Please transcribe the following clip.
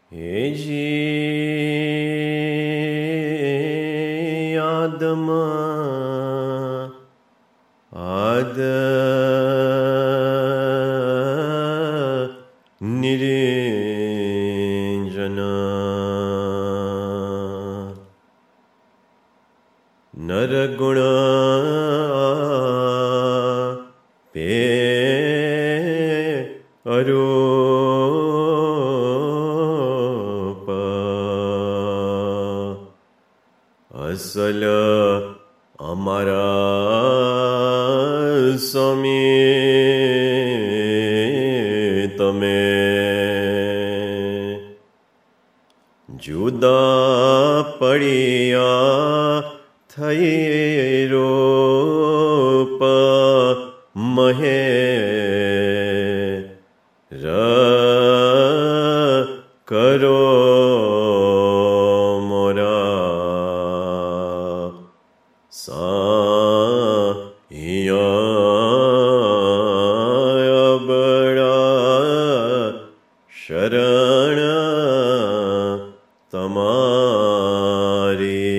હેજી Adama આદ Niranjana નરગુણ pay Arup અસલ અમારા સ્વામી તમે જુદા પડ્યા થઈ રૂપ મહે કરો મોરા સાયા બડા શરણ તમારી